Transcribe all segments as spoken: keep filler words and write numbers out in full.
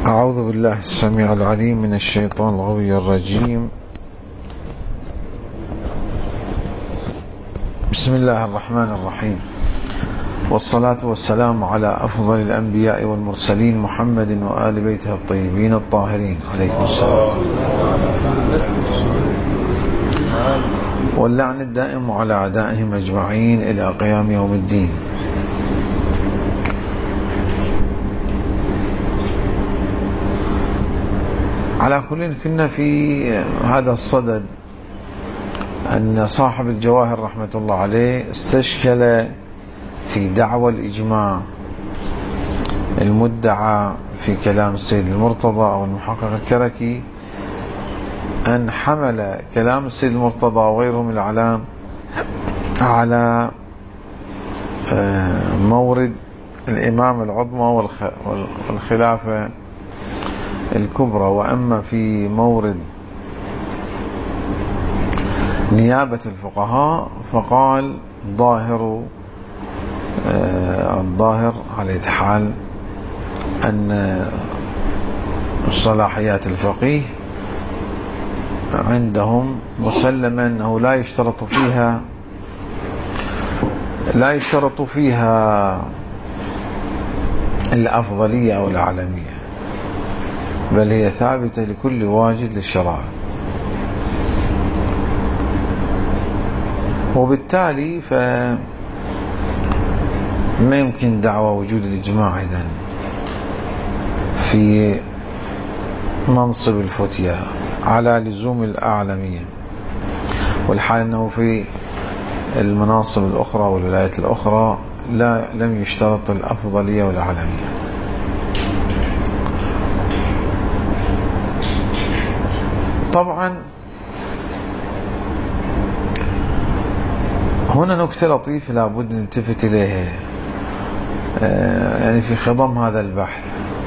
أعوذ بالله السميع العليم من الشيطان الغوي الرجيم. بسم الله الرحمن الرحيم، والصلاة والسلام على أفضل الأنبياء والمرسلين محمد وآل بيته الطيبين الطاهرين عليكم السلام، واللعن الدائم على أعدائهم أجمعين إلى قيام يوم الدين. على كل كنا في هذا الصدد أن صاحب الجواهر رحمة الله عليه استشكل في دعوى الإجماع المدعى في كلام السيد المرتضى أو المحقق الكركي، أن حمل كلام السيد المرتضى وغيره من الأعلام على مورد الإمام العظمى والخلافة الكبرى، وأما في مورد نيابة الفقهاء فقال ظاهر الظاهر على حال أن صلاحيات الفقيه عندهم مسلما أنه لا يشترط فيها لا يشترط فيها الأفضلية أو الأعلمية، بل هي ثابتة لكل واجد للشرائع. وبالتالي فما يمكن دعوى وجود الإجماع إذن في منصب الفتية على لزوم الأعلمية، والحال أنه في المناصب الأخرى والولايات الأخرى لا لم يشترط الأفضلية والأعلمية. طبعا هنا نكتة لطيفة لابد نلتفت إليها يعني في خضم هذا البحث.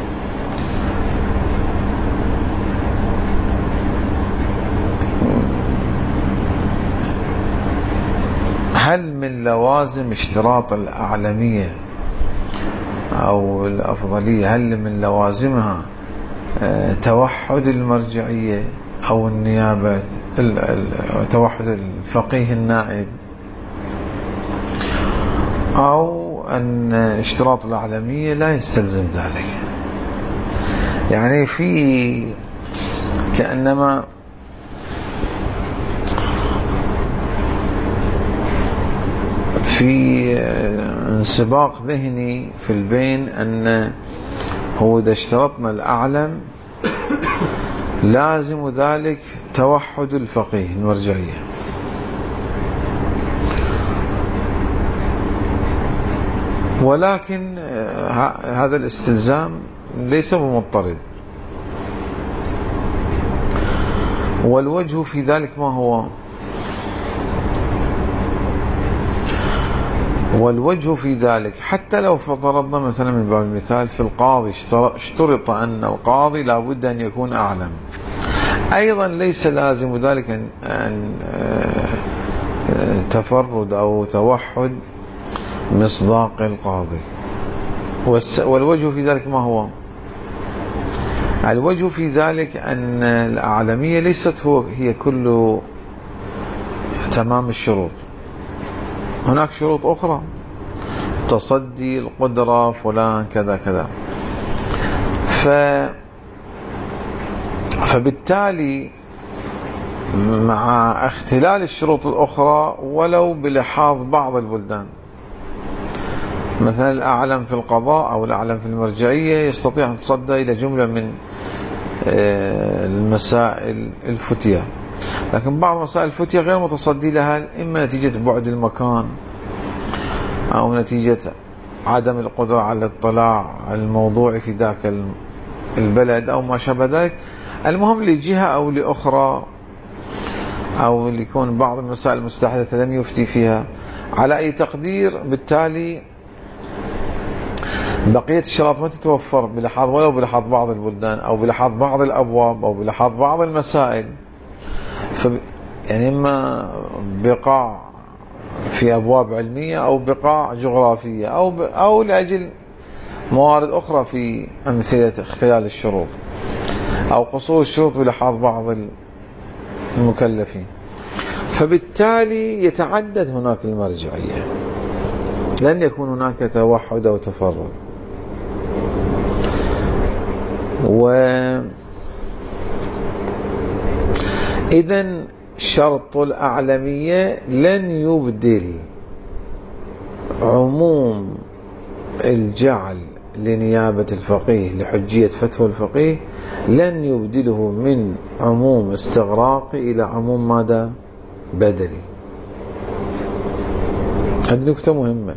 هل من لوازم اشتراط الأعلمية أو الأفضلية، هل من لوازمها توحد المرجعية أو النيابة، توحد الفقيه النائب، أو أن اشتراط الأعلمية لا يستلزم ذلك؟ يعني في كأنما في انسباق ذهني في البين أن هو إذا اشترطنا الأعلم لازم ذلك توحد الفقيه المرجعية، ولكن هذا الاستلزام ليس بمضطرد. والوجه في ذلك ما هو؟ والوجه في ذلك حتى لو فرضنا مثلا من باب المثال في القاضي اشترط أن القاضي لابد أن يكون أعلم، أيضا ليس لازم ذلك أن تفرد أو توحد مصداق القاضي. والوجه في ذلك ما هو؟ الوجه في ذلك أن الأعلمية ليست هو هي كل تمام الشروط، هناك شروط أخرى، تصدي، القدرة، فلان كذا كذا. ف فبالتالي مع اختلال الشروط الأخرى ولو بلحاظ بعض البلدان، مثلا الأعلم في القضاء أو الأعلم في المرجعية يستطيع أن يتصدى إلى جملة من المسائل الفتية، لكن بعض مسائل الفتية غير متصدي لها، إما نتيجة بعد المكان أو نتيجة عدم القدرة على الاطلاع الموضوعي في ذاك البلد أو ما شابه ذلك. المهم لجهة أو لأخرى، أو ليكون بعض المسائل المستحدثة لم يفتي فيها على أي تقدير، بالتالي بقية الشروط ما تتوفر بلحاظ ولو بلحاظ بعض البلدان أو بلحاظ بعض الأبواب أو بلحاظ بعض المسائل. فب... يعني إما بقاع في أبواب علمية أو بقاع جغرافية أو ب... أو لأجل موارد أخرى في أمثلة اختلال الشروط أو قصور الشروط بلحاظ بعض المكلفين. فبالتالي يتعدد هناك المرجعية، لن يكون هناك توحد أو تفرد. وإذن شرط الأعلمية لن يبدل عموم الجعل لنيابة الفقيه لحجية فتوى الفقيه، لن يبدله من عموم استغراقي إلى عموم ماذا؟ بدلي. هذه نكتة مهمة.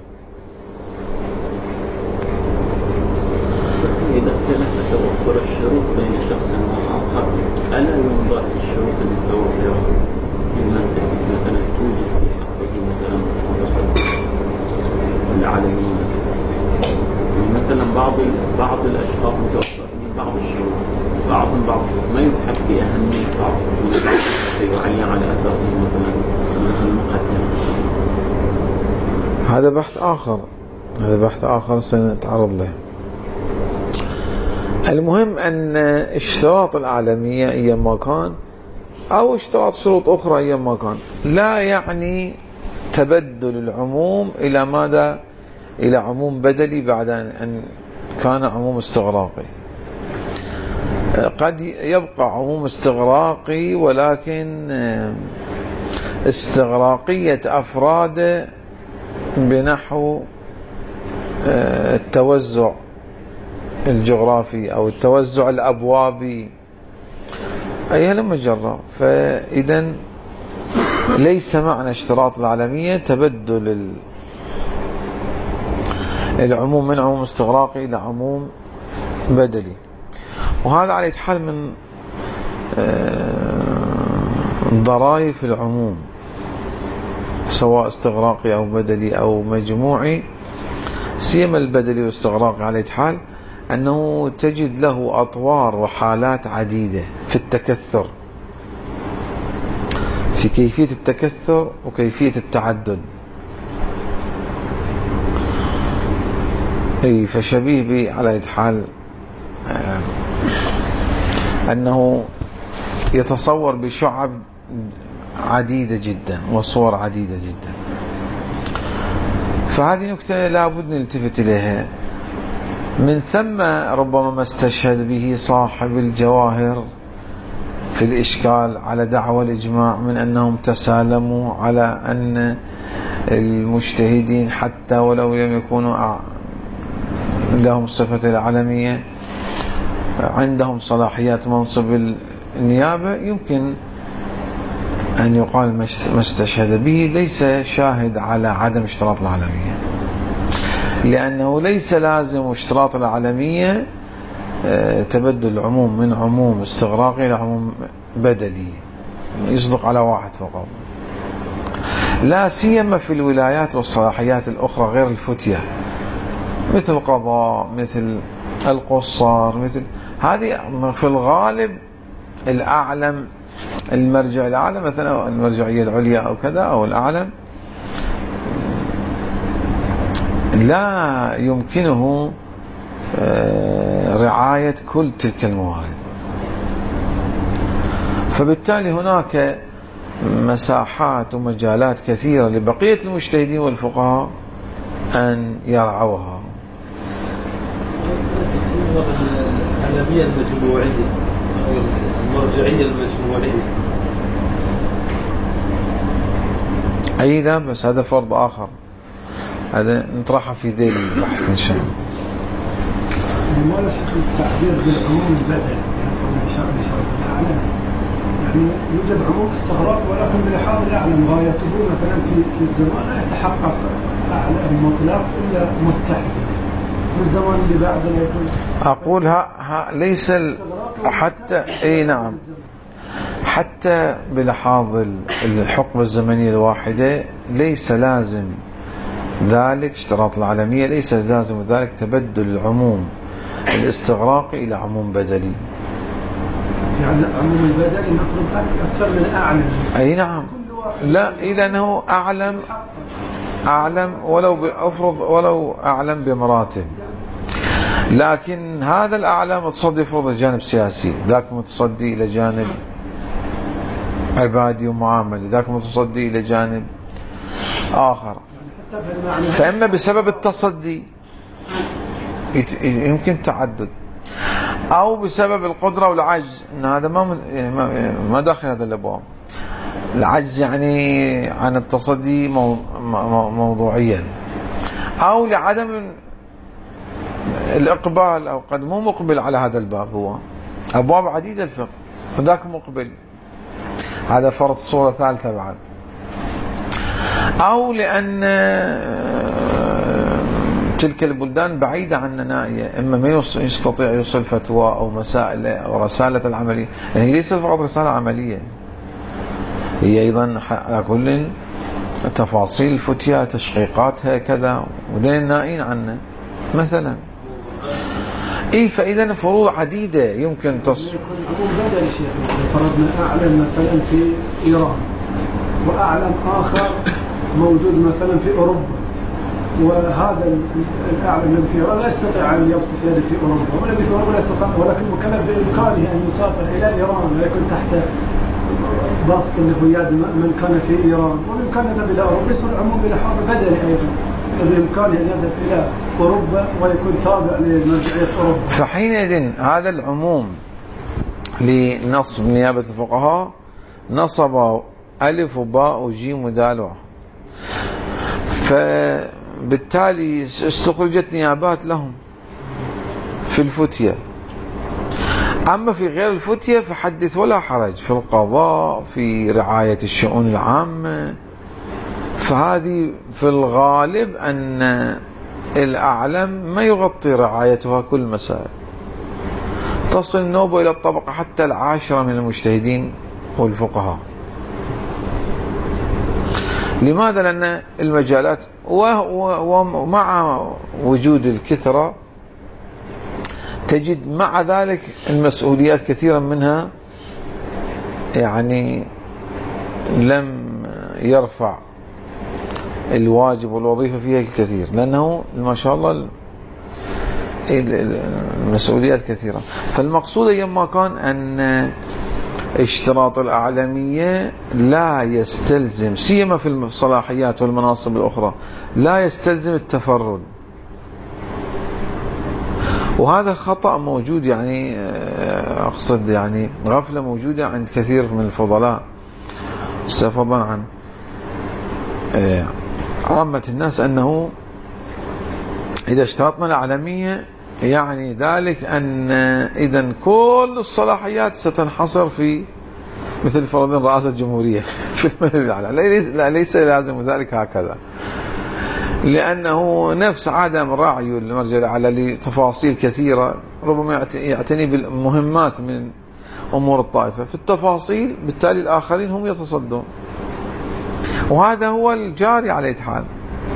إذا اختلفت توفر الشروط بين شخص وآخر، ألا ينظر في الشروط المتوفرة مثلا توجد في حقه مثلا متصدق العالمين، مثلا بعض بعض الأشخاص متوفر من بعض الشروط، بعض بعض ما يبحث بأهمية بعض فيعين على أساسه مثلا مثل مقدمة. هذا بحث آخر، هذا بحث آخر سنتعرض له. المهم أن اشتراط الأعلمية أيما كان أو اشتراط شروط أخرى أيما كان لا يعني تبدل العموم إلى ماذا؟ إلى عموم بدلي بعد أن كان عموم استغراقي. قد يبقى عموم استغراقي ولكن استغراقية أفراد بنحو التوزع الجغرافي أو التوزع الأبوابي أيها المجرة. فإذا ليس معنى اشتراط العالمية تبدل العموم من عموم استغراقي إلى عموم بدلي، وهذا على حال من ضرائف العموم سواء استغراقي أو بدلي أو مجموعي. سيما البدلي والاستغراقي على حال أنه تجد له أطوار وحالات عديدة في التكثر، في كيفية التكثر وكيفية التعدد. أي فشبيه به على حال أنه يتصور بشعب عديدة جدا وصور عديدة جدا. فهذه نكتة لابد نلتفت إليها. من ثم ربما ما استشهد به صاحب الجواهر في الإشكال على دعوى الإجماع من أنهم تسالموا على أن المجتهدين حتى ولو لم يكونوا لهم صفة العالمية عندهم صلاحيات منصب النيابة. يمكن أن يقال ما استشهد به ليس شاهد على عدم اشتراط العالمية، لأنه ليس لازم اشتراط العالمية تبدل العموم من عموم استغراقي إلى عموم بدلي، يصدق على واحد فقط، لا سيما في الولايات والصلاحيات الأخرى غير الفتية مثل القضاء مثل القصار مثل هذه. في الغالب الأعلم المرجع الأعلى مثلا المرجعية العليا أو كذا أو الأعلم لا يمكنه رعاية كل تلك الموارد. فبالتالي هناك مساحات ومجالات كثيرة لبقية المجتهدين والفقهاء أن يرعوها. العالمية المجموعية أو المرجعية المجموعية أي لا، بس هذا فرض آخر، هذا نطرحه في ذيل البحث إن شاء الله. ولا شك التعبير بالعموم البدل بشرط الأعلام، يعني يوجد عموم استغراق ولكن بلحاظ الأعلم غايته مثلا في في الزمان لا يتحقق المطلق إلا متحد، والزمان اللي بعده يكون أقول ها, ها ليس حتى أي نعم حتى بلحاظ الحقبة الزمنية الواحدة ليس لازم ذلك اشتراط العالمية، ليس لازم ذلك تبدل العموم الاستغراقي إلى عموم بدلي. يعني عموم البدلي مطلوب أكثر من أعلم. أي نعم، لا إذا أنه أعلم أعلم ولو بأفرض ولو أعلم بمراتب. لكن هذا الأعلى متصدي فروض الجانب سياسي، ذاك متصدي إلى جانب عبادي ومعاملي، ذاك متصدي إلى جانب آخر. فإما بسبب التصدي يمكن تعدد، أو بسبب القدرة والعجز، إن هذا ما ما داخل هذا الأبواب. العجز يعني عن التصدي موضوعيا، أو لعدم الإقبال، أو قد مو مقبل على هذا الباب. هو أبواب عديدة الفقه، فذاك مقبل، هذا فرض صورة ثالثة بعد. أو لأن تلك البلدان بعيدة عننا نائية، إما ما يستطيع يوصل فتوى أو مسائل أو رسالة العملية، يعني ليست فقط رسالة عملية، هي أيضا كل تفاصيل الفتية، تشقيقاتها كذا، ودين نائين عنه مثلا. إيه، فإذا فروض عديدة يمكن تصل. فرضنا أعلم مثلا في إيران، وأعلم آخر موجود مثلا في أوروبا، وهذا الأعلم الذي في إيران لا يستطيع أن يبسط يده في أوروبا، والذي في أوروبا لا يستطيع، ولكن مكلف بإمكانه أن يسافر إلى إيران ويكون تحت بسط يد من كان في إيران، وبإمكانه يذهب إلى أوروبا، يصير العموم بلحاظ بدني أيضا، بإمكانه أن يذهب إلى أوروبا ويكون تابع لمرجعية أوروبا. فحينئذ هذا العموم لنصب نيابة الفقهاء نصب ألف وباء وجيم ودال، فبالتالي استخرجت نيابات لهم في الفتية. أما في غير الفتية فحدث ولا حرج، في القضاء، في رعاية الشؤون العامة، فهذه في الغالب أن الأعلم ما يغطي رعايتها كل مسائل، تصل النوبة إلى الطبقة حتى العاشرة من المجتهدين والفقهاء. لماذا؟ لأن المجالات ومع وجود الكثرة تجد مع ذلك المسؤوليات كثيرا منها يعني لم يرفع الواجب والوظيفة فيها الكثير، لأنه ما شاء الله المسؤوليات كثيرة. فالمقصود أيما كان أن اشتراط الأعلمية لا يستلزم، سيما في الصلاحيات والمناصب الأخرى، لا يستلزم التفرد، وهذا خطأ موجود، يعني أقصد يعني غفلة موجودة عند كثير من الفضلاء، فضلا عن عامة الناس، أنه إذا اشترطنا الأعلمية يعني ذلك أن إذن كل الصلاحيات ستنحصر في مثل فرضين رئاسة الجمهورية في المجلس الأعلى. لا، ليس لازم ذلك هكذا، لأنه نفس عدم رعي المرجع الأعلى لتفاصيل كثيرة، ربما يعتني بالمهمات من أمور الطائفة في التفاصيل، بالتالي الآخرين هم يتصدون، وهذا هو الجاري على الحال.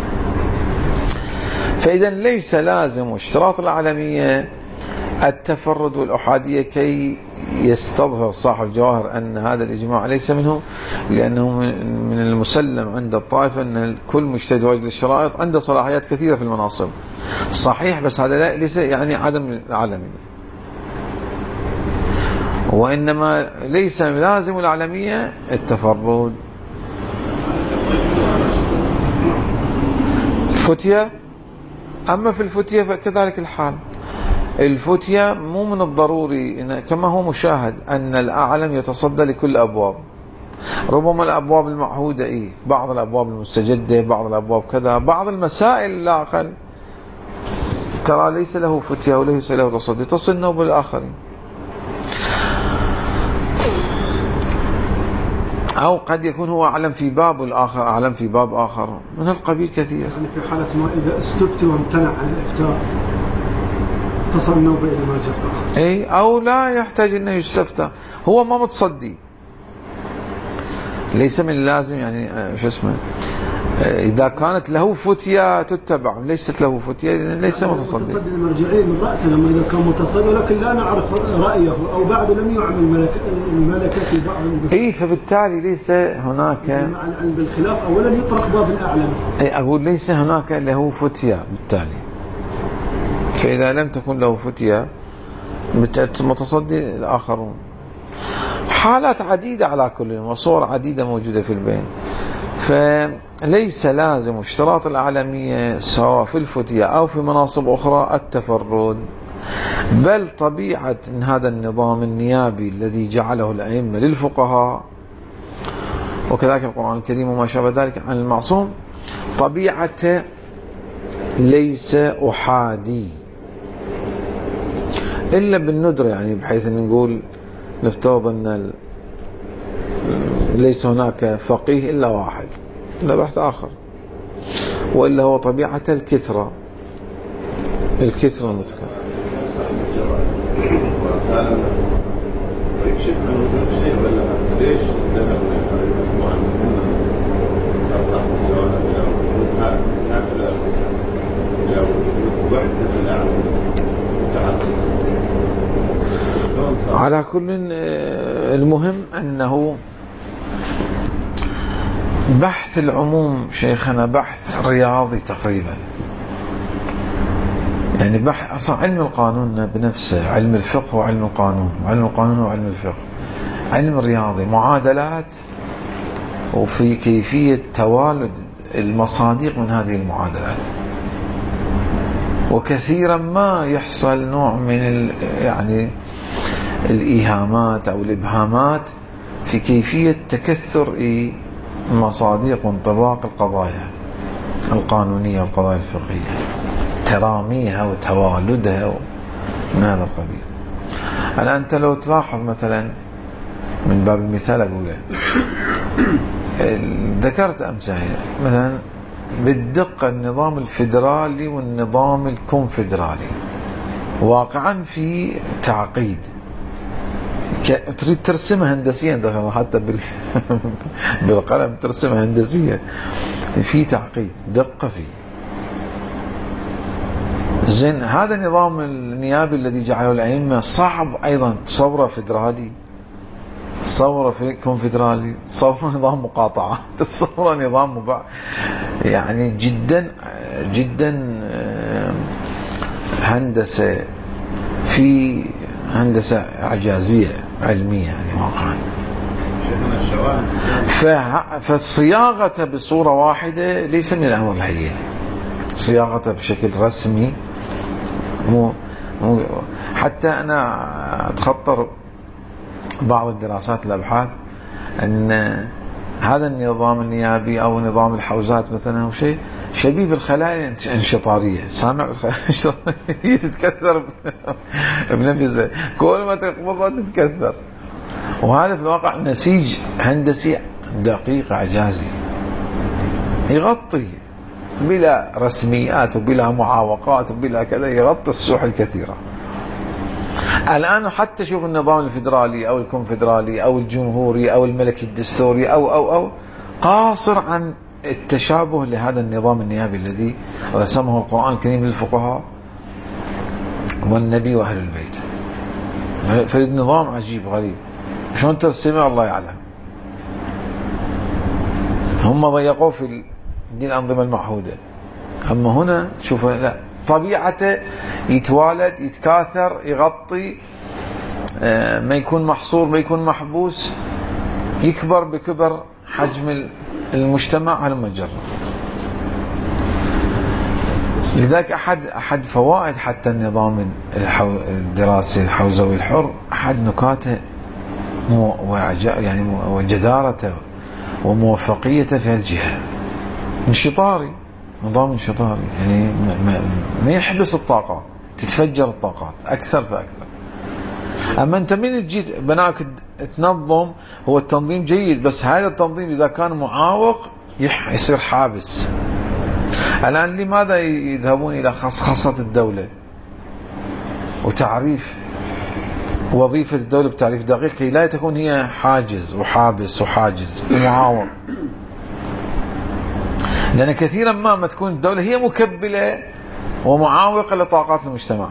فإذا ليس لازم اشتراط الأعلمية التفرد والأحادية كي يستظهر صاحب الجواهر أن هذا الإجماع ليس منه، لأنه من المسلم عند الطائفة أن كل مجتهد واجد الشرائط عنده صلاحيات كثيرة في المناصب، صحيح، بس هذا ليس يعني عدم الأعلمية، وإنما ليس لازم الأعلمية التفرد. الفتية، أما في الفتية فكذلك الحال، الفتية مو من الضروري إن كما هو مشاهد أن الأعلم يتصدى لكل أبواب، ربما الأبواب المعهودة إيه، بعض الأبواب المستجدة، بعض الأبواب كذا، بعض المسائل لا أقل ترى ليس له فتية وليس له تصدي، تصل نوب الآخرين. أو قد يكون هو أعلم في باب والآخر أعلم في باب آخر، من القبيل كثير. يعني في حالة ما إذا استفتي وامتنع عن الإفتاء تصل النوبة إلى مرجع آخر. أي، أو لا يحتاج أنه يستفتى، هو ما متصدي، ليس من اللازم يعني شو اسمه، إذا كانت له فتية تتبع، ليست له فتية ليس يعني متصدي. متصدي المرجعين من رأسه لما إذا كان متصدي، لكن لا نعرف رأيه أو بعد لم يعمل الملكة في بعض. إيه، فبالتالي ليس هناك مع العلم بالخلاف، أولا يطرق باب الأعلم. أي، أقول ليس هناك له فتية بالتالي، فإذا لم تكن له فتية متصدي الآخرون. حالات عديدة على كل وصور عديدة موجودة في البين. فليس لازم اشتراط الأعلمية سواء في الفتية أو في مناصب أخرى التفرد، بل طبيعة هذا النظام النيابي الذي جعله الأئمة للفقهاء وكذلك القرآن الكريم وما شابه ذلك عن المعصوم طبيعته ليس أحادي إلا بالندرة، يعني بحيث أن نقول نفترض أن ليس هناك فقيه إلا واحد، لا بحث آخر، وإلا هو طبيعة الكثرة الكثرة المتكثرة. ويكشف عن وجود شيء ولا ليش ذهب مجموعة منهم صار جواب هكذا لو وجود وحدة الأعلى متعددة. على كل المهم أنه بحث العموم شيخنا بحث رياضي تقريبا، يعني بحث أصلا علم القانون بنفسه، علم الفقه وعلم القانون، وعلم القانون وعلم الفقه، علم الرياضي معادلات وفي كيفية توالد المصادق من هذه المعادلات. وكثيرا ما يحصل نوع من يعني الإيهامات أو الإبهامات في كيفية تكثر مصادق وانطباق القضايا القانونية والقضايا الفقهية، تراميها وتوالدها من هذا القبيل. الآن أنت لو تلاحظ مثلا من باب المثال أقوله ذكرت أمثلة مثلا بالدقة النظام الفيدرالي والنظام الكونفدرالي واقعا في تعقيد، تريد ترسمها هندسيا حتى بالقلم ترسمها هندسيا، في تعقيد دقة فيه. زين هذا النظام النيابي الذي جعله الأئمة صعب أيضا تصوره فيدرالي، تصوره في كونفدرالي، تصوره نظام مقاطعة، تصوره نظام مبع... يعني جدا جدا هندسة في هندسة إعجازية علمية يعني واقعا. فالصياغة بصورة واحدة ليس من الأمر الهين، صياغة بشكل رسمي مو مو حتى أنا أتخطر بعض الدراسات الأبحاث أن هذا النظام النيابي أو نظام الحوزات مثلا أو شيء شبيه بالخلايا الانشطارية، سامع الخلايا تتكثر بنفسها، كل ما تقبضها تتكثر، وهذا في الواقع نسيج هندسي دقيق إعجازي يغطي بلا رسميات وبلا معاوقات وبلا كذا، يغطي السوح الكثيرة. الآن حتى شوف النظام الفيدرالي أو الكونفدرالي أو الجمهوري أو الملكي الدستوري أو أو أو قاصر عن التشابه لهذا النظام النيابي الذي رسمه القرآن الكريم للفقهاء والنبي وأهل البيت. فالنظام عجيب غريب، شلون ترسمه الله يعلم. هم ضيقوا في دي الأنظمة المعهودة، أما هنا شوف لا، طبيعته يتوالد يتكاثر يغطي، ما يكون محصور ما يكون محبوس، يكبر بكبر حجم المجتمع على المجرة. لذلك أحد أحد فوائد حتى النظام الدراسي الحوزوي الحر، أحد نكاته يعني وجدارته وموفقيته في الجهة انشطاري، نظام انشطاري، يعني ما, ما يحبس الطاقات، تتفجر الطاقات أكثر فأكثر. أما أنت من تجيت بناك تنظم، هو التنظيم جيد، بس هذا التنظيم إذا كان معاوق يصير حابس. الآن لماذا يذهبون إلى خصخصة الدولة وتعريف وظيفة الدولة بتعريف دقيق لا تكون هي حاجز وحابس وحاجز ومعاوق؟ لأن كثيرا ما ما تكون الدولة هي مكبلة ومعاوقة لطاقات المجتمع.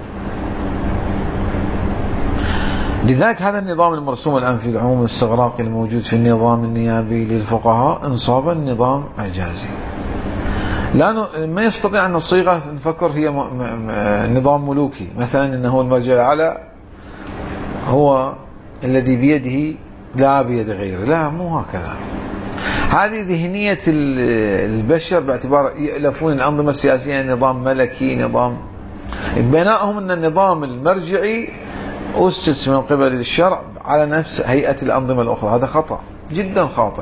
لذلك هذا النظام المرسوم الآن في العموم الاستغراقي الموجود في النظام النيابي للفقهاء انصابا نظام إعجازي. لا ما يستطيع أن نصيغه نفكر هي نظام ملوكي مثلا أنه المرجع الأعلى هو الذي بيده لا بيد غيره، لا مو هكذا. هذه ذهنية البشر باعتبار يألفون الأنظمة السياسية نظام ملكي، نظام بنائهم أن النظام المرجعي أسس من قبل الشرع على نفس هيئة الأنظمة الأخرى. هذا خطأ جدا خاطئ.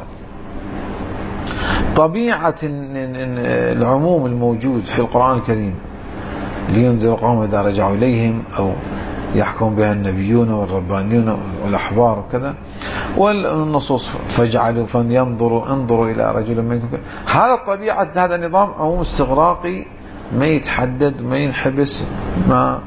طبيعة العموم الموجود في القرآن الكريم لينذر قوم إذا رجعوا إليهم أو يحكم بها النبيون والربانيون والأحبار وكذا، والنصوص فاجعلوا فلينظروا انظروا إلى رجل منكم، هذا طبيعة هذا النظام عموم استغراقي ما يتحدد ما ينحبس ما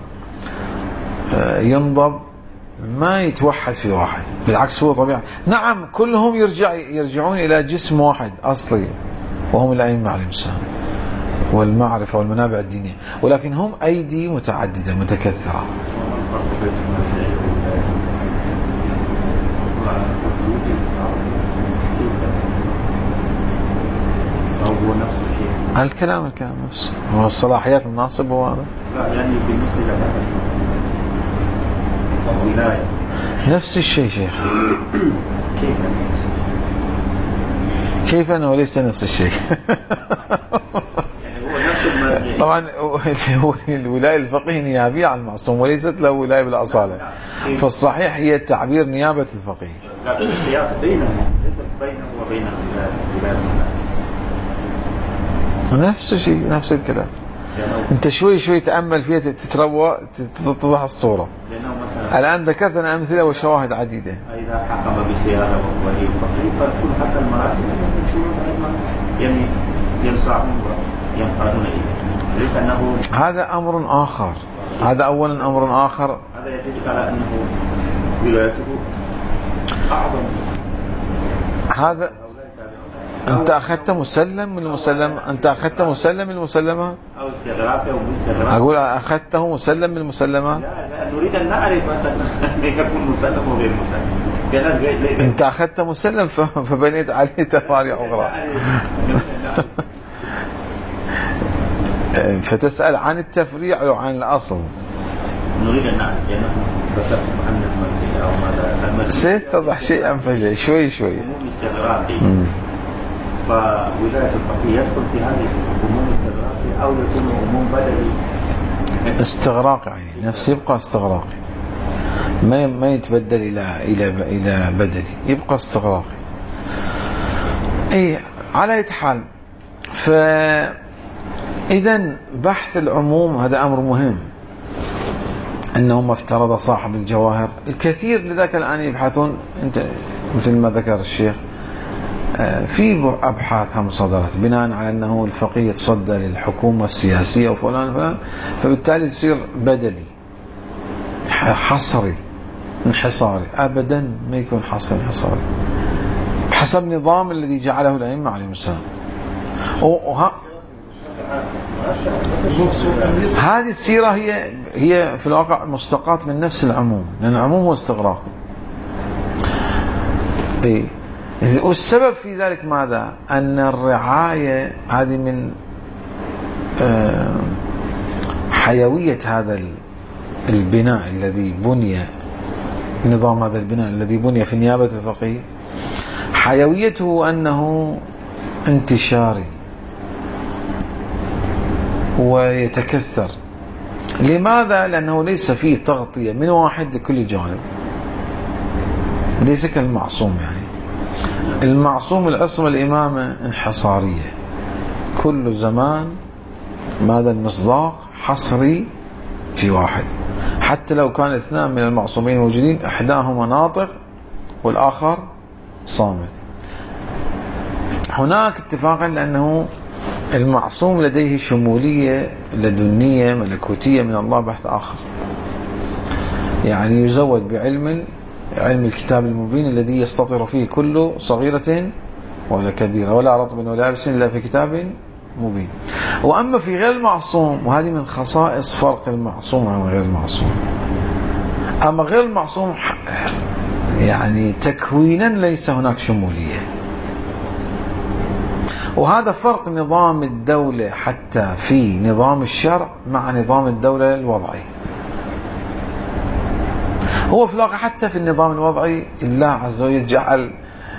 ينضب ما يتوحد في واحد، بالعكس هو طبيعة. نعم كلهم يرجع يرجعون إلى جسم واحد أصلي وهم الأئمة عليهم السلام والمعرفة والمنابع الدينية، ولكن هم أيدي متعددة متكثرة. هو نفس الشيء. الكلام الكلام نفسه، هو الصلاحيات الناصب هو هذا. لا يعني بالنسبة لهذا الولاية نفس الشيء شيخ. كيف كيف أنه ليس نفس الشيء؟ يعني هو نفس المرجع. طبعا الولاية الفقيه نيابية عن المعصوم وليست له ولاية بالأصالة، فالصحيح هي تعبير نيابة الفقيه. لا القياس بينهم ليس بينه وبين الولاية. نفس الشيء نفس الكلام. انت شوي شوي تأمل فيها تتروى تتضح الصورة. الآن ذكرتنا أمثلة وشواهد عديدة. إذا حكم بسيارة وهي فقيه فكل حتى المراتب يعني ينصعون وينقادون إليه، ليس أنه هذا أمر آخر. هذا أولا أمر آخر. هذا يدل على أنه ولايته أعظم. هذا أنت أخذت مسلم من المسلم، أنت أخذت مسلم من المسلمة أو استغراقه ومستغراقه. أقول أخذته مسلم من المسلمة. لا لا نريد أن نعرف أن يكون مسلم وغير مسلم. أنت أخذت مسلم فبنيت عليه تفاريع أخرى. فتسأل عن التفريع أو عن الأصل. نريد أن نعرف لأنه بسبب محمد المرسي أو ماذا سيتضح شيئا فجأة شوي شوي. عموم استغراقي، فولاية الفقيه يدخل في هذه عموم استغراقي أو يكون عموم بدلي. استغراقي يعني نفسه يبقى استغراقي، ما ما يتبدل إلى إلى إلى بدلي، يبقى استغراقي. أي على أي حال، فإذا بحث العموم هذا أمر مهم. أنه ما افترض صاحب الجواهر الكثير لذلك الآن يبحثون. أنت مثل ما ذكر الشيخ في أبحاث صدرت بناء على أنه الفقيه يتصدى للحكومة السياسية وفلان فلان، فبالتالي يصير بدلي حصري انحصاري. أبدا ما يكون حصري انحصاري بحسب نظام الذي جعله الأئمة عليهم السلام. وها هذه السيرة هي هي في الواقع مستقاة من نفس العموم، لأن العموم هو استغراق. إيه والسبب في ذلك ماذا؟ أن الرعاية هذه من حيوية هذا البناء الذي بني، نظام هذا البناء الذي بني في نيابة الفقيه، حيويته أنه انتشاري ويتكثر. لماذا؟ لأنه ليس فيه تغطية من واحد لكل جانب، ليس كالمعصوم. يعني المعصوم العصمة الإمامة انحصارية، كل زمان ماذا المصداق حصري في واحد، حتى لو كان اثنان من المعصومين موجودين احداهما ناطق والآخر صامت. هناك اتفاقا لأنه المعصوم لديه شمولية لدنية ملكوتية من الله بحث آخر، يعني يزود بعلم علم الكتاب المبين الذي يستطر فيه كل صغيرة ولا كبيرة ولا رطب ولا يابس إلا في كتاب مبين. وأما في غير المعصوم، وهذه من خصائص فرق المعصوم عن غير المعصوم، أما غير المعصوم يعني تكوينا ليس هناك شمولية، وهذا فرق نظام الدولة حتى في نظام الشرع مع نظام الدولة الوضعي. هو في الواقع حتى في النظام الوضعي الله عز وجل جعل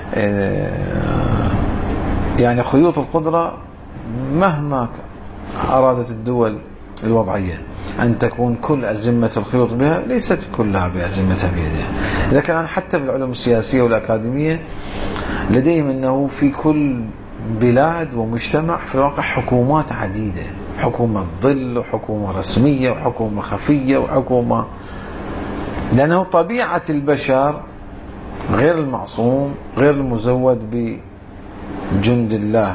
يعني خيوط القدرة مهما أرادت الدول الوضعية أن تكون كل أزمة الخيوط بها ليست كلها بأزمتها بيدها. إذا كان حتى في العلوم السياسية والأكاديمية لديهم أنه في كل بلاد ومجتمع في الواقع حكومات عديدة، حكومة ظل وحكومة رسمية وحكومة خفية وحكومة، لأنه طبيعة البشر غير المعصوم غير المزود بجند الله،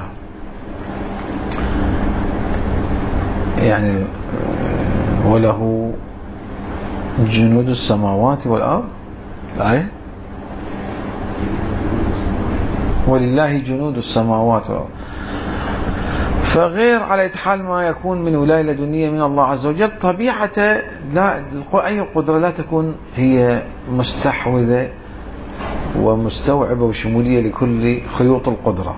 يعني وله جنود السماوات والأرض، الآية ولله جنود السماوات والأرض. فغير على حال ما يكون من ولاية لدنية من الله عز وجل طبيعته لا أي قدرة لا تكون هي مستحوذة ومستوعبة وشمولية لكل خيوط القدرة.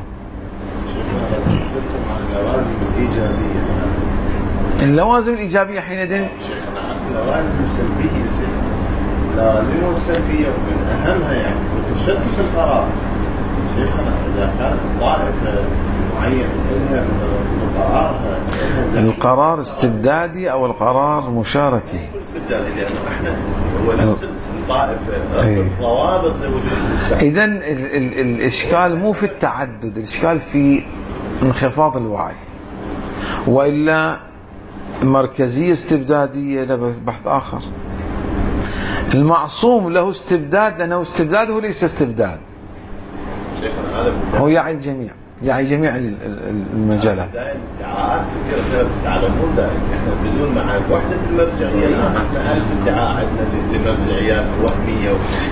اللوازم الإيجابية اللوازم الإيجابية حينئذ اللوازم السلبية لازم السلبية ومن أهمها يعني وتشتت القرار. شيخنا إذا كانت الطائفة معينة إنها قرارها القرار استبدادي أو القرار مشاركي استبدادي لأنه إحنا هو نفس الطائفة الضوابط لوجود الشعب. إذن ال ال الإشكال مو في التعدد، الإشكال في انخفاض الوعي، وإلا مركزية استبدادية له بحث آخر. المعصوم له استبداد لأنه استبداده ليس استبداد، هو يعي الجميع، يعي جميع المجالات. ادعاءات كثيرة تعلمون ذلك احنا بدون مع وحدة المرجعية الآن احنا ألف ادعاء عندنا للمرجعيات وهمية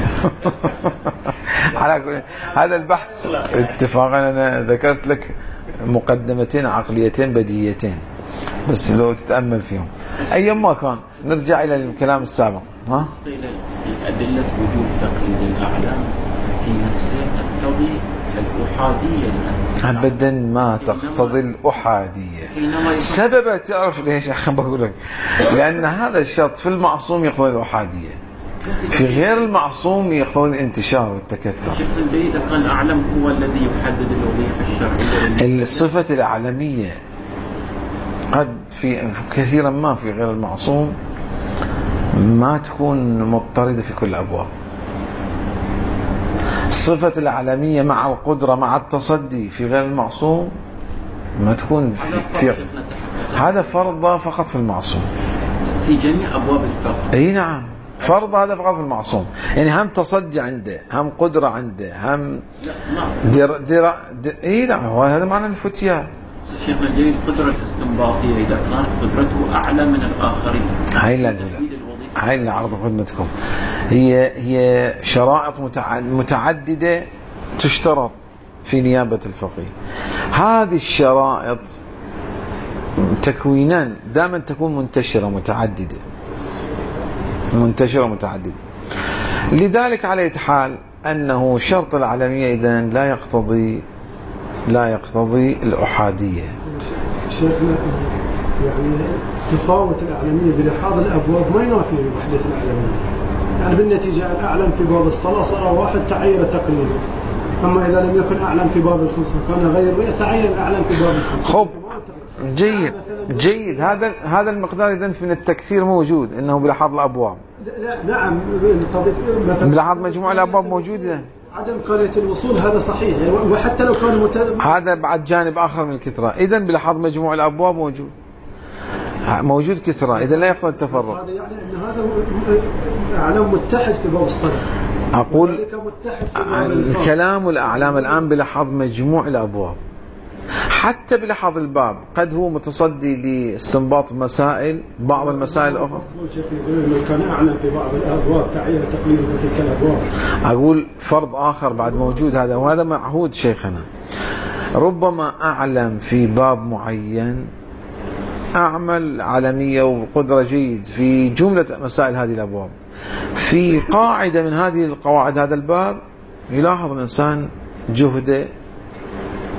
على كل هذا البحث اتفاقا أنا ذكرت لك مقدمتين عقليتين بديهيتين بس لو تتأمل فيهم أيام ما كان نرجع إلى الكلام السابق. ها؟ أدلة وجود تقليد الأعلام في نفسه تقتضي الأحادية أبدا ما تقتضي الأحادية. سبب تعرف ليش أخي بقول لك؟ لأن هذا الشرط في المعصوم يقتضي الأحادية، في غير المعصوم يقتضي الانتشار والتكثر. شيخنا جيد كان الأعلم هو الذي يحدد الوظيفة الشرعية. الصفة الأعلمية قد في كثيرا ما في غير المعصوم ما تكون مضطردة في كل الأبواب. الصفة العالمية مع القدرة مع التصدي في غير المعصوم ما تكون في, في هذا فرض فقط في المعصوم في جميع أبواب الفقه. اي نعم فرض هذا فقط في المعصوم، يعني هم تصدي عنده، هم قدرة عنده، هم در در در اي نعم هذا معنى الفتيان. شيخنا الجليل القدرة الاستنباطية إذا كانت قدرته أعلى من الآخرين هاي لا هاي اللي عرض خدمتكم هي هي شرائط متعددة تشترط في نيابة الفقيه. هذه الشرائط تكوينا دائما تكون منتشرة متعددة منتشرة متعددة لذلك على حال أنه شرط العالمية إذن لا يقتضي لا يقتضي الأحادية. شيخنا يعني تفاوت الأعلمية بلحاظ الأبواب ما ينافي وحدة الأعلمية، يعني بالنتيجة الأعلم في باب الصلاة صار واحد تعين تقليده، أما إذا لم يكن أعلم في باب الخمس وكان غيره يتعين الأعلم في باب الخمس. خب جيد جيد هذا هذا المقدار إذن في التكثير موجود إنه بلحاظ الأبواب. لا نعم بلحاظ مجموع الأبواب موجودة. عدم قرية الوصول هذا صحيح، وحتى لو كان مت... هذا بعد جانب آخر من الكثرة. إذن بلحاظ مجموع الأبواب موجود موجود كثرة، إذا لا يقتضي التفرق. هذا يعني أن هذا أعلام متحد في باب الصلاة. أقول الكلام والأعلام الآن بلحاظ مجموع الأبواب، حتى بلحاظ الباب قد هو متصدي لاستنباط مسائل بعض المسائل الأخرى. كان أعلم في بعض الأبواب تعين تقليد تلك الأبواب. أقول فرض آخر بعد موجود هذا وهذا معهود شيخنا، ربما أعلم في باب معين أعمل عالمية وقدرة جيد في جملة مسائل هذه الأبواب، في قاعدة من هذه القواعد هذا الباب يلاحظ الإنسان جهده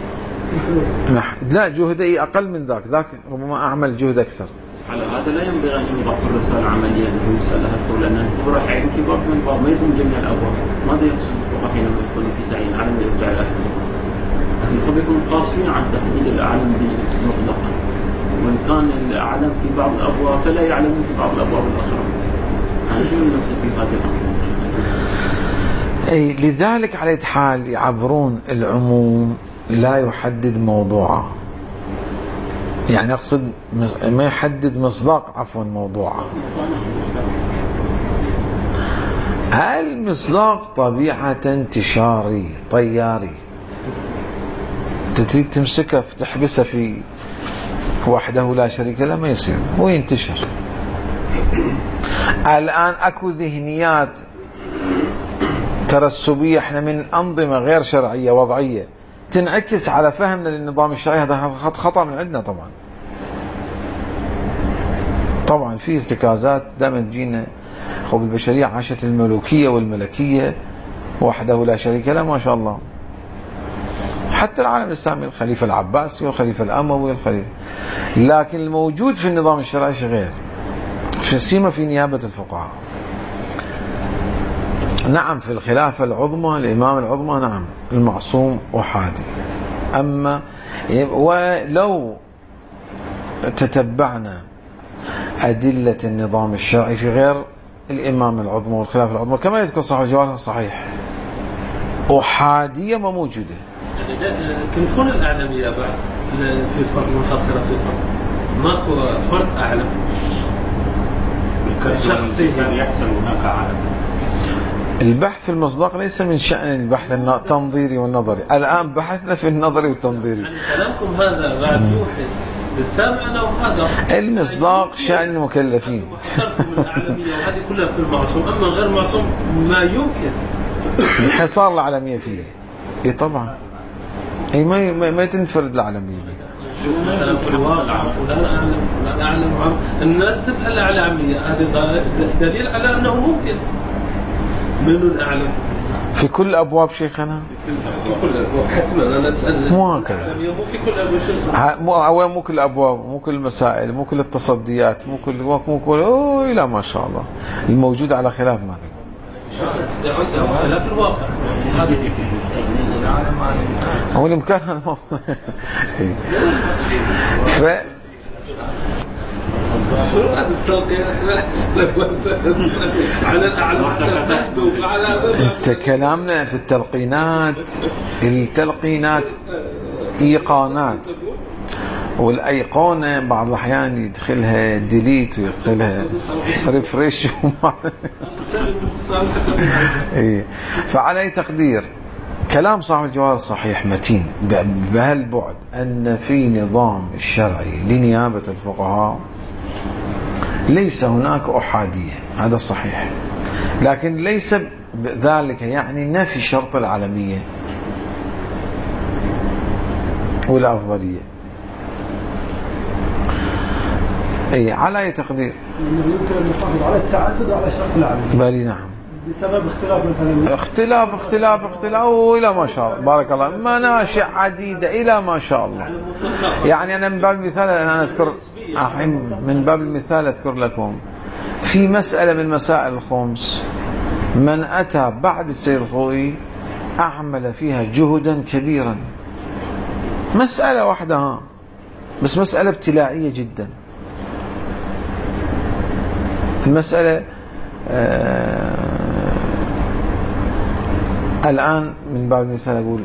لا جهده أقل من ذاك، ذاك ربما أعمل جهد أكثر. على هذا لا ينبغي أن يوضع في الرسالة عمليا ويسألها الفور، لأن الفور راح يعين في باب من باب ما يضم جميع الأبواب. ماذا يقصد الفقهاء حينما يكون في تعيين عالم يرجع الأكثر؟ المفروض يكون قاصرين عن تحديد الأعلم مطلقا، وإن كان الأعلم في بعض الأبواب فلا يعلمون في بعض الأبواب الأخرى. هذا شو النقطة في هذا الأمر؟ أي لذلك على حال يعبرون العموم لا يحدد موضوعه، يعني أقصد ما يحدد مصداق عفوا موضوعه. المصداق طبيعة انتشاري طياري، تريد تمسكه تحبسه في وحده لا شريك له ما يصير، هو ينتشر. الآن أكو ذهنيات ترسبية احنا من أنظمة غير شرعية وضعية تنعكس على فهمنا للنظام الشرعي، هذا خطأ من عندنا طبعا. طبعا في ارتكازات دائما تجينا، خب البشرية عاشت الملوكية والملكية وحده لا شريك له ما شاء الله، حتى العالم الإسلامي الخليفة العباسي والخليفة الأموي والخليفة، لكن الموجود في النظام الشرعي غير. في سيما في نيابة الفقهاء، نعم في الخلافة العظمى الإمام العظمى نعم المعصوم وحادي، أما ولو تتبعنا أدلة النظام الشرعي في غير الإمام العظمى والخلافة العظمى كما يذكر صاحب الجواهر صحيح، وحادية ما موجودة. يعني تنفون الأعلمية بعد في فرق منحصرة في فرق، ماكو فرق أعلم شخصي يحصل هناك عالم. البحث في المصداق ليس من شأن البحث التنظيري والنظري، الآن بحثنا في النظري والتنظيري. يعني كلامكم هذا بعد يوحي للسامع لو هذا المصداق شأن المكلفين. حصرتم الأعلمية وهذه كلها في المعصوم، أما غير معصوم ما يمكن انحصار العالمية فيه. إيه طبعا، إيه ما ما تنفرد العالمية به. مثلا في الواقع فلان أعلم فلان أعلم، الناس تسأل على العملية، هذا دليل على أنه ممكن. من الأعلم في كل أبواب شيخنا؟ في كل الأبواب حتما أنا أسأل. مو هكذا، مو في كل أبواب، مو مو كل الأبواب، مو كل المسائل، مو كل التصديات، مو كل مو كل أوه لا ما شاء الله الموجود على خلاف ما خلاف الواقع. هذه هو الإمكان هذا. ف على الأعلى انت كلامنا في التلقينات، التلقينات إيقانات، والأيقونة بعض الأحيان يدخلها ديليت ويدخلها ريفريش. فعلى أي تقدير كلام صاحب الجواهر صحيح متين بهالبعد أن في نظام الشرعي لنيابة الفقهاء ليس هناك أحادية، هذا صحيح، لكن ليس ذلك يعني نفي شرط العالمية ولا أفضلية. أي على أي تقدير يمكن أن نحافظ على التعدد وعلى شرط العالمية. بالي نعم، بسبب اختلاف مثلا اختلاف اختلاف اختلاف إلى ما شاء الله بارك الله، مناشئ عديدة إلى ما شاء الله. يعني أنا من باب المثال أنا أذكر من باب المثال أذكر لكم في مسألة من مسائل الخمس من أتى بعد السيد الخوئي أعمل فيها جهدا كبيرا، مسألة واحدة بس مسألة ابتلاعية جدا. المسألة آه الآن من باب المثال أقول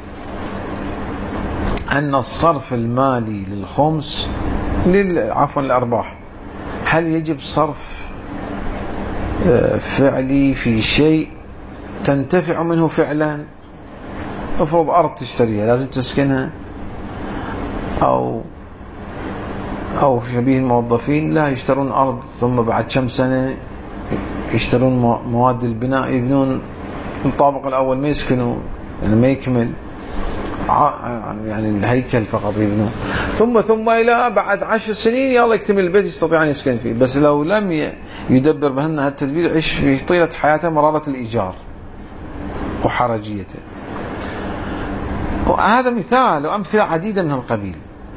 أن الصرف المالي للخمس عفوا الأرباح هل يجب صرف آه فعلي في شيء تنتفع منه فعلا؟ افرض أرض تشتريها لازم تسكنها، أو أو شبيه الموظفين لا يشترون أرض ثم بعد كم سنة يشترون مواد البناء يبنون الطابق الأول ما يسكنوا يعني ما يكمل يعني الهيكل فقط يبنون، ثم ثم إلى بعد عشر سنين يلا يكتمل البيت يستطيع أن يسكن فيه. بس لو لم يدبر بهن هالتدبير يعيش في طيلة حياته مرارة الإيجار وحرجيته. وهذا مثال وأمثلة عديدة من هالقبيل.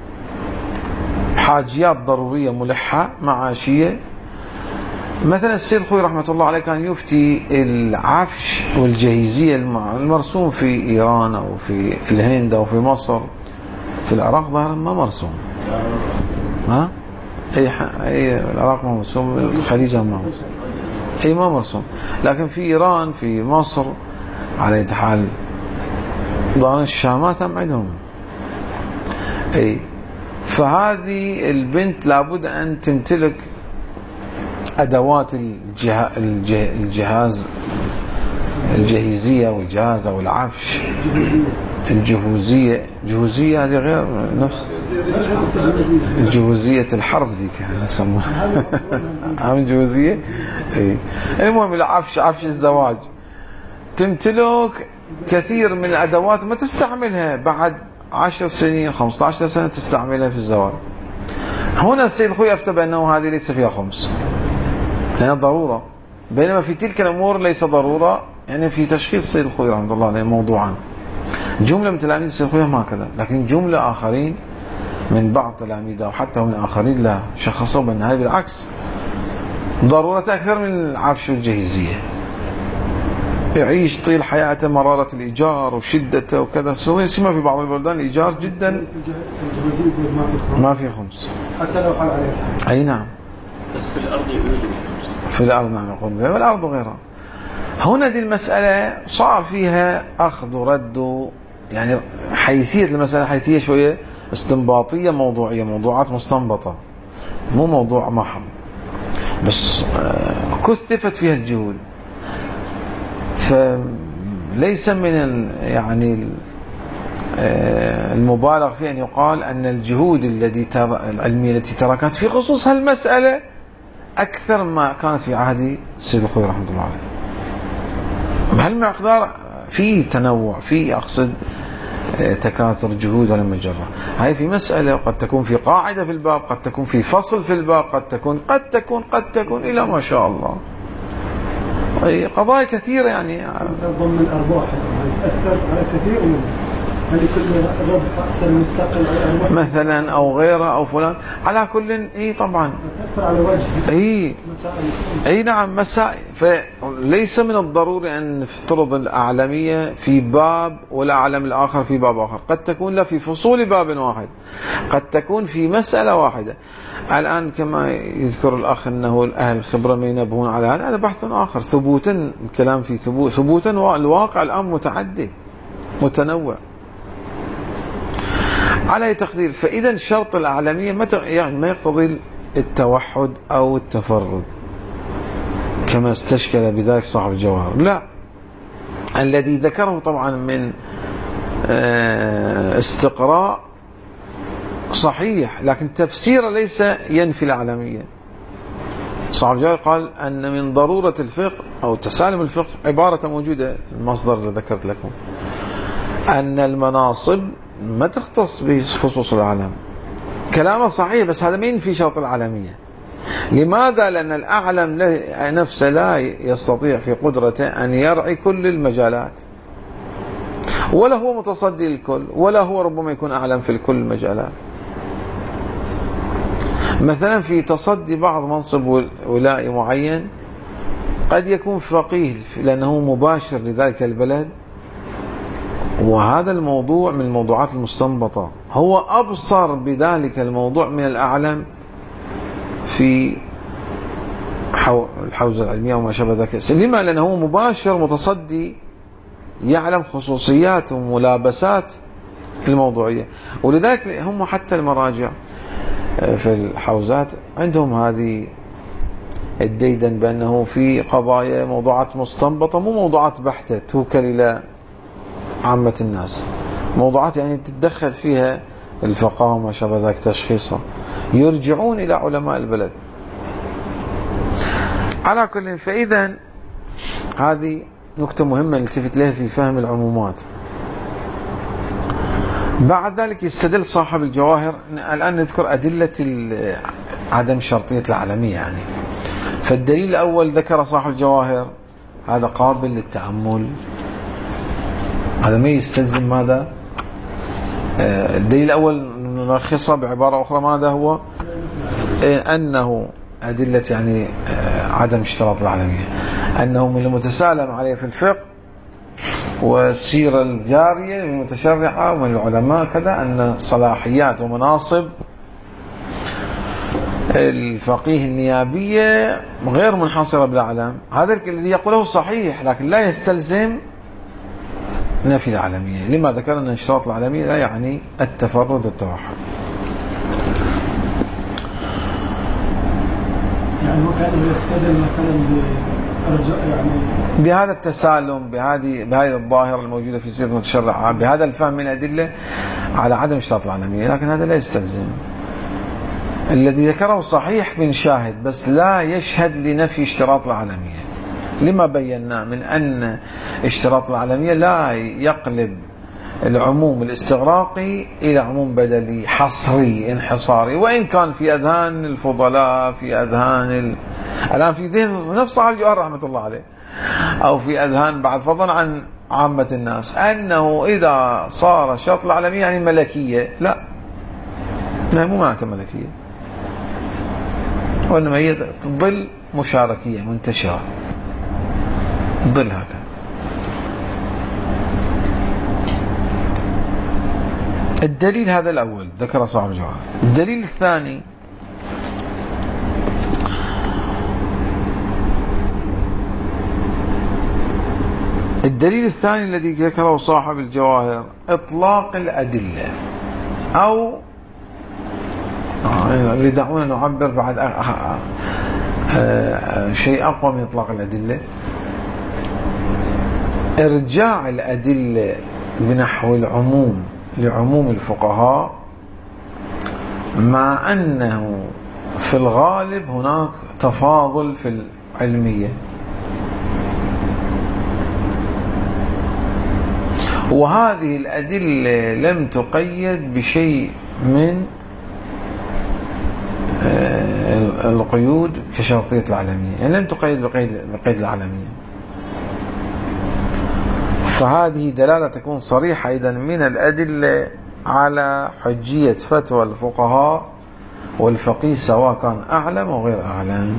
حاجيات ضرورية ملحة معاشية. مثلا السيد الخوي رحمة الله عليه كان يفتي العفش والجهيزية المرسوم في إيران أو في الهند أو في مصر، في العراق ظاهرا ما مرسوم. ها؟ أي, أي العراق ما مرسوم، الخليج ما مرسوم، أي ما مرسوم، لكن في إيران في مصر على حال ظاهرا الشامات هم عندهم. أي فهذه البنت لابد أن تمتلك أدوات الجهاز الجهيزية والجهاز أو العفش الجهوزية. جهوزية هذه غير نفس الجهوزية الحرب ذيك يسموها عام جهوزية. المهم العفش عفش الزواج تمتلك كثير من الأدوات ما تستعملها بعد عشر سنين خمسة عشر سنة تستعملها في الزواج. هنا السيد الخوي أفتى بأنه هذه ليس فيها خمس لأنها ضرورة، بينما في تلك الأمور ليس ضرورة. يعني في تشخيص السيد الخوي رحمه الله عليه موضوعا جملة من تلاميذ السيد الخوي ما هكذا، لكن جملة آخرين من بعض تلاميذه وحتى من آخرين لا شخصوا بأن هذه بالعكس ضرورة أكثر من العفش والجهيزية. يعيش طيل حياته مرارة الإيجار وشدته وكذا. سيما في بعض البلدان الإيجار جدا ما في خمس حتى لو حال عليه. أي نعم. بس في الأرض يوجد في الأرض نعم يقول بها والأرض غيرها. هنا دي المسألة صار فيها أخذ ورد، يعني حيثية المسألة حيثية شوية استنباطية موضوعية، موضوعات مستنبطة مو موضوع محض، بس كثفت فيها الجهود. فليس من يعني المبالغ في أن يقال أن الجهود التي العلمية التي تركت في خصوص هالمسألة أكثر ما كانت في عهد السيد الخوي رحمه الله عليه. بهالمقدار في تنوع، في أقصد تكاثر جهود ولا مجرة. هاي في مسألة قد تكون في قاعدة في الباب، قد تكون في فصل في الباب، قد تكون قد تكون قد تكون إلى ما شاء الله. قضايا كثيرة يعني ضمن الأرباح يأثر على كثير من هل كل ربح أحسن مستقل على الأرباح مثلا أو غيره أو فلان على كل. إيه طبعا تأثر على وجه. إيه أي نعم مسائل. فليس من الضروري أن نفترض الأعلمية في باب والأعلم الآخر في باب آخر. قد تكون لا في فصول باب واحد، قد تكون في مسألة واحدة. الآن كما يذكر الأخ أنه أهل الخبرة ما ينبهون على هذا، هذا بحث آخر. ثبوتا الكلام في ثبوت ثبوتا الواقع الآن متعدد متنوع على تقدير. فإذا شرط الأعلمية ما يعني ما يقتضي التوحد أو التفرد كما استشكل بذلك صاحب الجواهر. لا، الذي ذكره طبعا من استقراء صحيح، لكن تفسيره ليس ينفي الأعلمية. صاحب الجواهر قال أن من ضرورة الفقه أو تسالم الفقه عبارة موجودة المصدر اللي ذكرت لكم أن المناصب ما تختص بخصوص العالم. كلامه صحيح، بس هذا ما ينفي شرط العالمية. لماذا؟ لأن الأعلم نفسه لا يستطيع في قدرته أن يرعي كل المجالات، ولا هو متصدي للكل، ولا هو ربما يكون أعلم في كل المجالات. مثلا في تصدي بعض منصب ولائي معين قد يكون فقيه لأنه مباشر لذلك البلد، وهذا الموضوع من الموضوعات المستنبطة، هو أبصر بذلك الموضوع من الأعلم في الحوزة العلمية وما شابه ذلك. لما؟ لأنه مباشر متصدي يعلم خصوصيات وملابسات الموضوعية. ولذلك هم حتى المراجع في الحوزات عندهم هذه الديدن بأنه في قضايا موضوعات مستنبطة، مو موضوعات بحتة توكل إلى عامة الناس، موضوعات يعني تتدخل فيها الفقهاء وما شابه ذلك تشخيصها، يرجعون إلى علماء البلد. على كل، فإذا هذه نقطة مهمة نلتفت لها في فهم العمومات. بعد ذلك يستدل صاحب الجواهر. الآن نذكر أدلة عدم شرطية العالمية يعني. فالدليل الأول ذكر صاحب الجواهر، هذا قابل للتأمل، هذا ما يستلزم ماذا؟ الدليل الأول نلخصه بعبارة أخرى ماذا هو؟ أنه أدلة يعني عدم اشتراط العالمية، أنه من المتسالم عليه في الفقه والسيرة الجارية من المتشرعة ومن العلماء كذا أن صلاحيات ومناصب الفقيه النيابية غير منحصرة بالأعلام. هذا الذي يقوله صحيح، لكن لا يستلزم نفي العالمية. لما ذكر أن اشتراط العالمية لا يعني التفرد والتوحد. يعني وكان يستدل مثلا برجاء يعني بهذا التسالم، بهذه بهذه الظاهرة الموجودة في سيرة المتشرعة، بهذا الفهم من الأدلة على عدم اشتراط العالمية، لكن هذا لا يستلزم. الذي ذكره صحيح من شاهد بس لا يشهد لنفي اشتراط العالمية. لما بينا من أن اشتراط العالمية لا يقلب العموم الاستغراقي إلى عموم بدلي حصري انحصاري، وإن كان في أذهان الفضلاء، في أذهان ال... الآن في ذهن نفس صاحب الجوهر رحمة الله عليه، أو في أذهان بعد فضلا عن عامة الناس، أنه إذا صار شرط العالمية يعني ملكية. لا، لا، مو معناتها ملكية، وإنما هي تظل مشاركية منتشرة، تظل هكذا. الدليل هذا الأول ذكر صاحب الجوهر. الدليل الثاني الدليل الثاني الذي ذكره صاحب الجواهر إطلاق الأدلة، أو اللي دعونا نعبر بعد شيء أقوى من إطلاق الأدلة، إرجاع الأدلة بنحو العموم لعموم الفقهاء، مع أنه في الغالب هناك تفاضل في العلمية، وهذه الأدلة لم تقيد بشيء من القيود كشرطية العالمية، يعني لم تقيد بقيد, بقيد العالمية. فهذه دلالة تكون صريحة أيضا من الأدلة على حجية فتوى الفقهاء والفقيه سواء كان أعلم أو غير أعلم.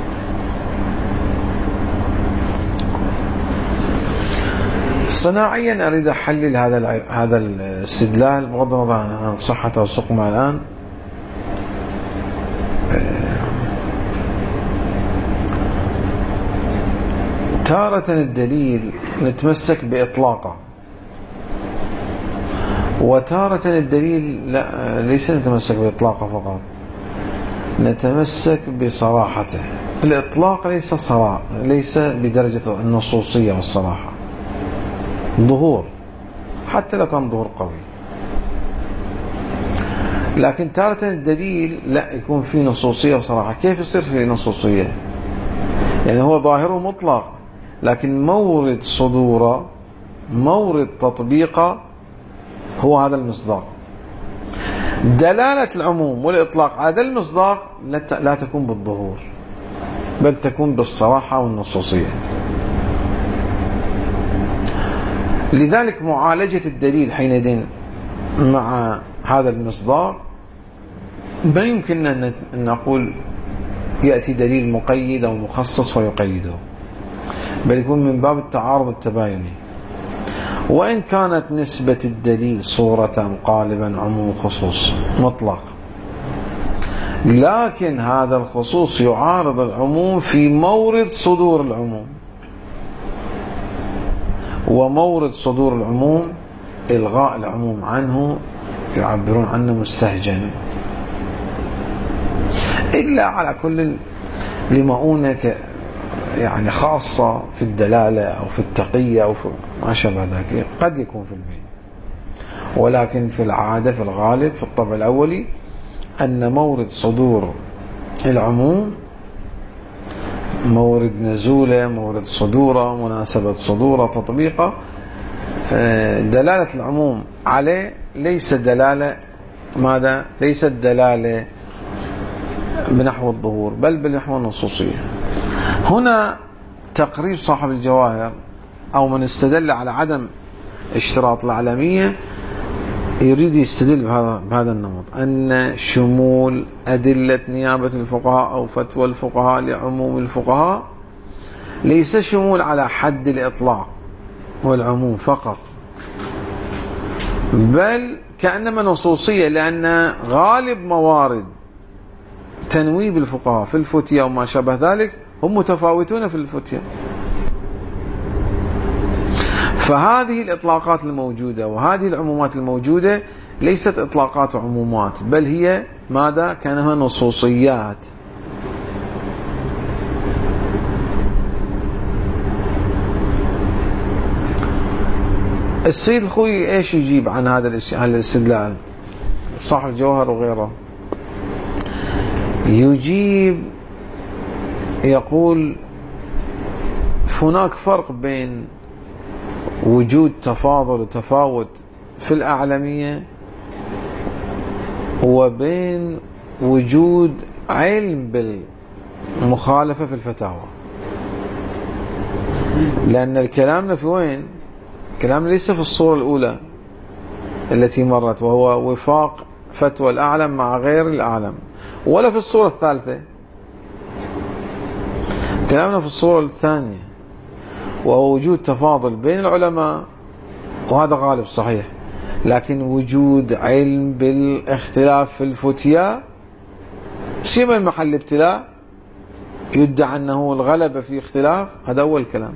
صناعيا أريد أحلل هذا هذا الاستدلال بغض النظر عن صحته وسقمه الآن. تارة الدليل نتمسك بإطلاقه، وتارة الدليل لا ليس نتمسك بإطلاقه فقط، نتمسك بصراحته. الإطلاق ليس صراحة، ليس بدرجة النصوصية والصراحة، ظهور حتى لو كان ظهور قوي. لكن تارة الدليل لا يكون فيه نصوصية وصراحة. كيف يصير فيه نصوصية؟ يعني هو ظاهره مطلق، لكن مورد صدوره مورد تطبيقه هو هذا المصداق. دلالة العموم والإطلاق على المصداق لا تكون بالظهور، بل تكون بالصراحة والنصوصية. لذلك معالجة الدليل حينئذ مع هذا المصداق ما يمكن أن نقول يأتي دليل مقيد أو مخصص ويقيده، بل يكون من باب التعارض التبايني. وإن كانت نسبة الدليل صورة قالبا عموم خصوص مطلق، لكن هذا الخصوص يعارض العموم في مورد صدور العموم، ومورد صدور العموم إلغاء العموم عنه يعبرون عنه مستهجن، إلا على كل لمؤونة يعني خاصة في الدلالة أو في التقية أو في ما شابه ذلك قد يكون في البين. ولكن في العادة في الغالب في الطبع الأولي أن مورد صدور العموم مورد نزوله، مورد صدوره، مناسبة صدوره، تطبيقه، دلالة العموم عليه ليس دلالة ماذا؟ ليست دلالة بنحو الظهور، بل بنحو النصوصية. هنا تقريب صاحب الجواهر أو من استدل على عدم اشتراط العالمية يريد يستدل بهذا بهذا النمط أن شمول أدلة نيابة الفقهاء أو فتوى الفقهاء لعموم الفقهاء ليس شمول على حد الإطلاق والعموم فقط، بل كأنما نصوصية، لأن غالب موارد تنويب الفقهاء في الفتية وما شابه ذلك هم متفاوتون في الفتية. فهذه الإطلاقات الموجودة وهذه العمومات الموجودة ليست إطلاقات وعمومات، بل هي ماذا؟ كانها نصوصيات. السيد الخوي ايش يجيب عن هذا الاستدلال؟ صاحب الجوهر وغيره يجيب يقول هناك فرق بين وجود تفاضل وتفاوت في الأعلمية وبين وجود علم بالمخالفة في الفتاوى. لأن الكلام في وين؟ الكلام ليس في الصورة الأولى التي مرت وهو وفاق فتوى الأعلم مع غير الأعلم، ولا في الصورة الثالثة. كلامنا في الصورة الثانية وهو وجود تفاضل بين العلماء، وهذا غالب صحيح، لكن وجود علم بالاختلاف في الفتيا سيما المحل ابتلاء يدعى أنه الغلبة في اختلاف، هذا أول كلام.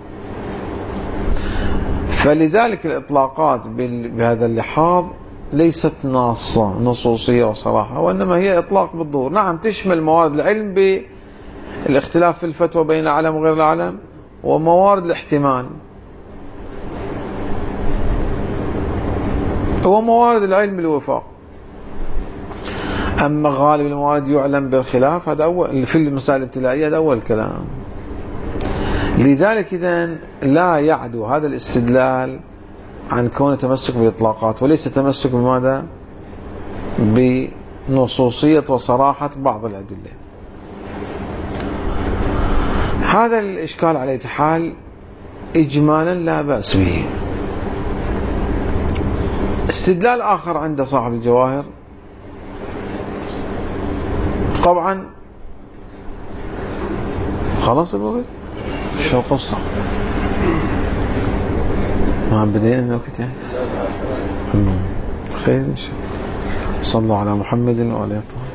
فلذلك الإطلاقات بهذا اللحاظ ليست ناصة نصوصية وصراحة، وإنما هي إطلاق بالظهور. نعم تشمل موارد العلم بالاختلاف في الفتوى بين الأعلم وغير الأعلم، وموارد الاحتمال، وموارد العلم بالوفاق. أما غالب الموارد يعلم بالخلاف، هذا أول في المسائل الابتلائية، هذا أول كلام. لذلك إذن لا يعدو هذا الاستدلال عن كون تمسك بالإطلاقات، وليس تمسك بماذا؟ بنصوصية وصراحة بعض الأدلة. هذا الإشكال على أي حال إجمالا لا بأس به. استدلال آخر عند صاحب الجواهر، طبعا خلاص الوقت شو قصة ما بدينا من وقت يعني خير إن شاء الله. صلوا على محمد وعلى آله.